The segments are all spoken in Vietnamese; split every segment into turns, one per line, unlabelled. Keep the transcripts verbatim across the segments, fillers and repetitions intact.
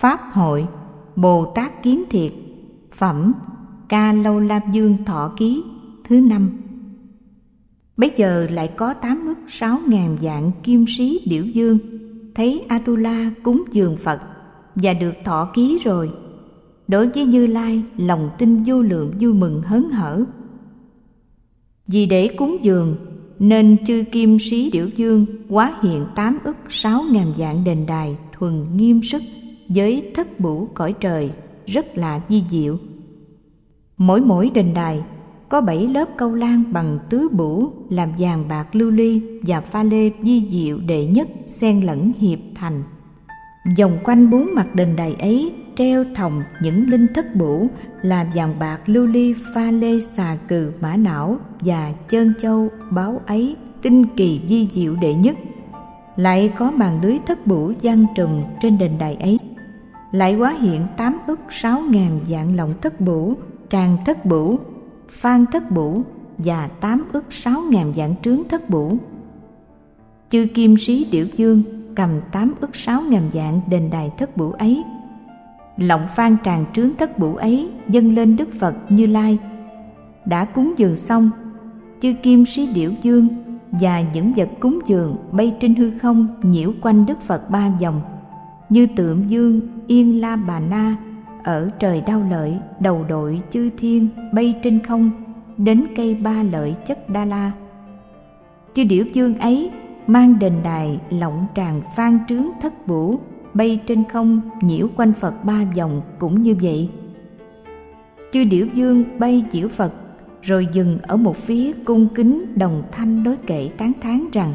Pháp hội Bồ Tát Kiến Thiệt, phẩm Ca Lâu La Dương Thọ Ký thứ năm. Bấy giờ lại có tám ức sáu ngàn vạn kim sĩ điểu dương thấy Atula cúng dường Phật và được thọ ký rồi. Đối với Như Lai, lòng tin vô lượng vui mừng hớn hở. Vì để cúng dường nên chư kim sĩ điểu dương hóa hiện tám ức sáu ngàn vạn đền đài thuần nghiêm sức với thất bửu cõi trời rất là vi diệu. Mỗi mỗi đền đài có bảy lớp câu lan bằng tứ bửu làm vàng bạc lưu ly và pha lê vi diệu đệ nhất xen lẫn hiệp thành. Vòng quanh bốn mặt đền đài ấy treo thòng những linh thất bửu là vàng bạc lưu ly pha lê xà cừ mã não và chơn châu báo ấy tinh kỳ vi diệu đệ nhất. Lại có màn lưới thất bửu giăng trùm trên đền đài ấy. Lại hóa hiện tám ức sáu ngàn vạn lọng thất bửu, tràng thất bửu, phan thất bửu và tám ức sáu ngàn vạn trướng thất bửu. Chư kim sĩ điểu dương cầm tám ức sáu ngàn vạn đền đài thất bửu ấy. Lọng phan tràng trướng thất bửu ấy dâng lên Đức Phật Như Lai. Đã cúng dường xong, chư kim sĩ điểu dương và những vật cúng dường bay trên hư không nhiễu quanh Đức Phật ba vòng, như tượng dương Yên La Bà Na ở trời Đao Lợi đầu đội chư thiên bay trên không đến cây Ba Lợi Chất Đa La. Chư điểu dương ấy mang đền đài lọng tràng phan trướng thất bửu bay trên không nhiễu quanh Phật ba vòng cũng như vậy. Chư điểu dương bay nhiễu Phật rồi dừng ở một phía cung kính đồng thanh đối kệ tán thán rằng: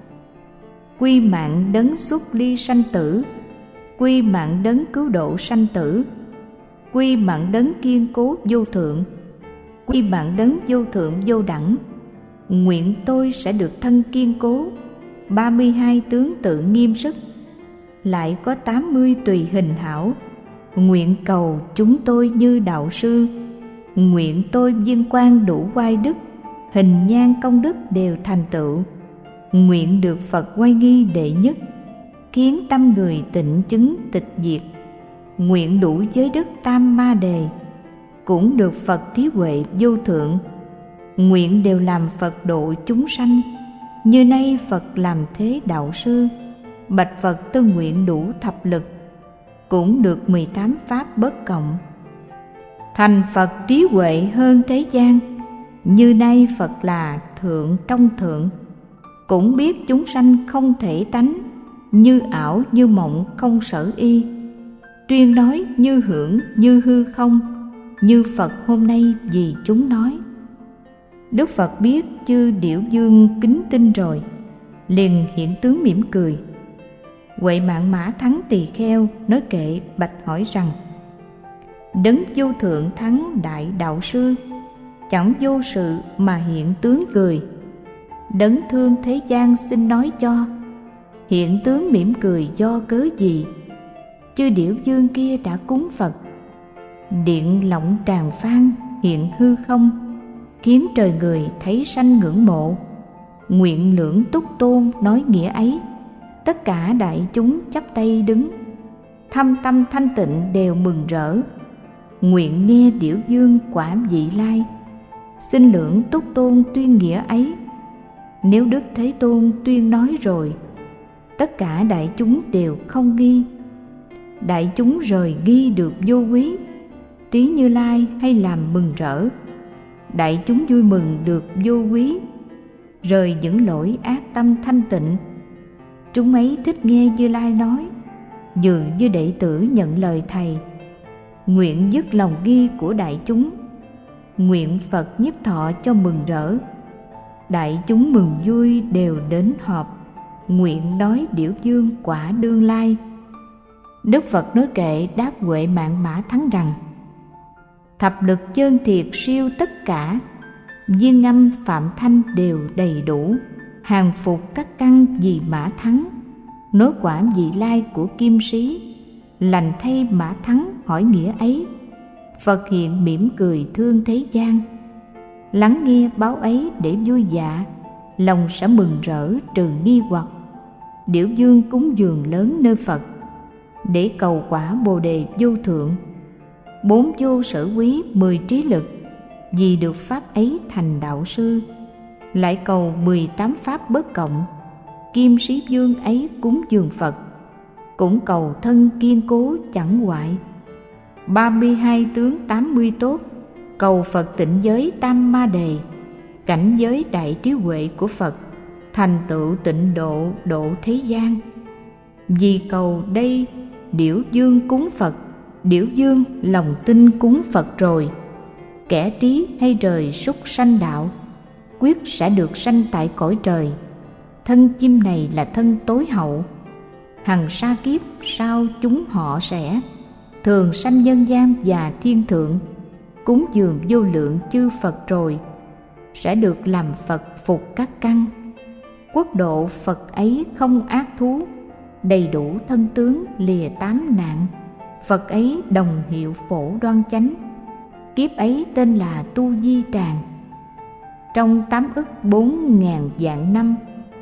Quy mạng đấng xuất ly sanh tử, quy mạng đấng cứu độ sanh tử, quy mạng đấng kiên cố vô thượng, quy mạng đấng vô thượng vô đẳng. Nguyện tôi sẽ được thân kiên cố, ba mươi hai tướng tự nghiêm sức, lại có tám mươi tùy hình hảo. Nguyện cầu chúng tôi như đạo sư, nguyện tôi vinh quang đủ oai đức, hình nhan công đức đều thành tựu. Nguyện được Phật oai nghi đệ nhất, khiến tâm người tịnh chứng tịch diệt. Nguyện đủ giới đức tam ma đề, cũng được Phật trí huệ vô thượng. Nguyện đều làm Phật độ chúng sanh, như nay Phật làm thế đạo sư. Bạch Phật tôi nguyện đủ thập lực, cũng được mười tám pháp bất cộng. Thành Phật trí huệ hơn thế gian, như nay Phật là thượng trong thượng. Cũng biết chúng sanh không thể tánh, như ảo như mộng không sở y. Tuyên nói như hưởng như hư không, như Phật hôm nay vì chúng nói. Đức Phật biết chư điểu dương kính tin rồi, liền hiện tướng mỉm cười. Huệ mạng Mã Thắng Tỳ Kheo nói kệ bạch hỏi rằng: Đấng vô thượng thắng đại đạo sư, chẳng vô sự mà hiện tướng cười. Đấng thương thế gian xin nói cho, hiện tướng mỉm cười do cớ gì? Chư điểu dương kia đã cúng Phật, điện lọng tràng phan hiện hư không, khiến trời người thấy sanh ngưỡng mộ. Nguyện lưỡng túc tôn nói nghĩa ấy, tất cả đại chúng chắp tay đứng, thâm tâm thanh tịnh đều mừng rỡ. Nguyện nghe điểu dương quả vị lai, xin lưỡng túc tôn tuyên nghĩa ấy. Nếu Đức Thế Tôn tuyên nói rồi, tất cả đại chúng đều không nghi. Đại chúng rời nghi được vô quý, trí Như Lai hay làm mừng rỡ. Đại chúng vui mừng được vô quý, rời những lỗi ác tâm thanh tịnh. Chúng ấy thích nghe Như Lai nói, dường như đệ tử nhận lời Thầy. Nguyện dứt lòng nghi của đại chúng, nguyện Phật nhiếp thọ cho mừng rỡ. Đại chúng mừng vui đều đến họp, nguyện nói điểu dương quả đương lai. Đức Phật nói kệ đáp Huệ mạng Mã Thắng rằng: Thập lực chân thiệt siêu tất cả, viên âm phạm thanh đều đầy đủ. Hàng phục các căn vì Mã Thắng, nói quả vị lai của kim sĩ. Lành thay Mã Thắng hỏi nghĩa ấy, Phật hiện mỉm cười thương thế gian. Lắng nghe báo ấy để vui dạ, lòng sẽ mừng rỡ trừ nghi hoặc. Điểu dương cúng dường lớn nơi Phật, để cầu quả bồ đề vô thượng. Bốn vô sở quý mười trí lực, vì được pháp ấy thành đạo sư. Lại cầu mười tám pháp bất cộng, kim sĩ vương ấy cúng dường Phật. Cũng cầu thân kiên cố chẳng hoại, ba mươi hai tướng tám mươi tốt. Cầu Phật tịnh giới tam ma đề, cảnh giới đại trí huệ của Phật, thành tựu tịnh độ độ thế gian. Vì cầu đây Điểu Dương cúng Phật, Điểu Dương lòng tin cúng Phật rồi, kẻ trí hay rời súc sanh đạo, quyết sẽ được sanh tại cõi trời. Thân chim này là thân tối hậu, hằng sa kiếp sau chúng họ sẽ thường sanh nhân gian và thiên thượng. Cúng dường vô lượng chư Phật rồi, sẽ được làm Phật phục các căn. Quốc độ Phật ấy không ác thú, đầy đủ thân tướng lìa tám nạn. Phật ấy đồng hiệu phổ đoan chánh, kiếp ấy tên là Tu Di Tràng. Trong tám ức bốn ngàn vạn năm,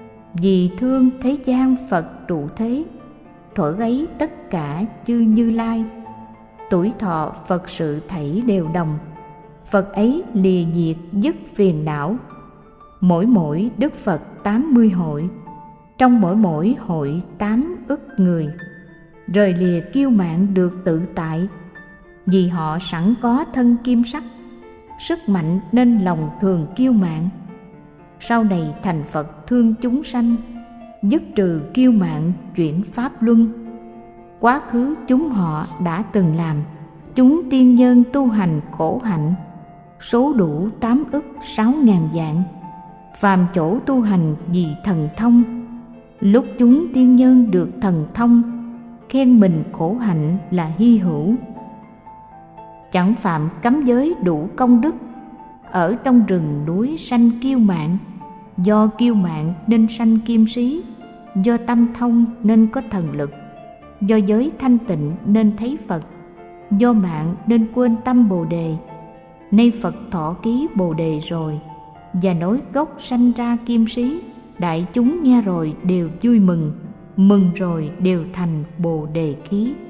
vì thương thế gian Phật trụ thế, thuở ấy tất cả chư Như Lai, tuổi thọ Phật sự thảy đều đồng. Phật ấy lìa diệt dứt phiền não, mỗi mỗi Đức Phật tám mươi hội, trong mỗi mỗi hội tám ức người. Rời lìa kiêu mạn được tự tại, vì họ sẵn có thân kim sắc, sức mạnh nên lòng thường kiêu mạn. Sau này thành Phật thương chúng sanh, dứt trừ kiêu mạn chuyển pháp luân. Quá khứ chúng họ đã từng làm, chúng tiên nhân tu hành khổ hạnh, số đủ tám ức sáu ngàn vạn. Phàm chỗ tu hành vì thần thông, lúc chúng tiên nhân được thần thông, khen mình khổ hạnh là hy hữu. Chẳng phạm cấm giới đủ công đức, ở trong rừng núi sanh kiêu mạn. Do kiêu mạn nên sanh kim sĩ, do tâm thông nên có thần lực, do giới thanh tịnh nên thấy Phật, do mạng nên quên tâm bồ đề. Nay Phật thọ ký bồ đề rồi, và nói gốc sanh ra kim sĩ. Đại chúng nghe rồi đều vui mừng, mừng rồi đều thành bồ đề khí.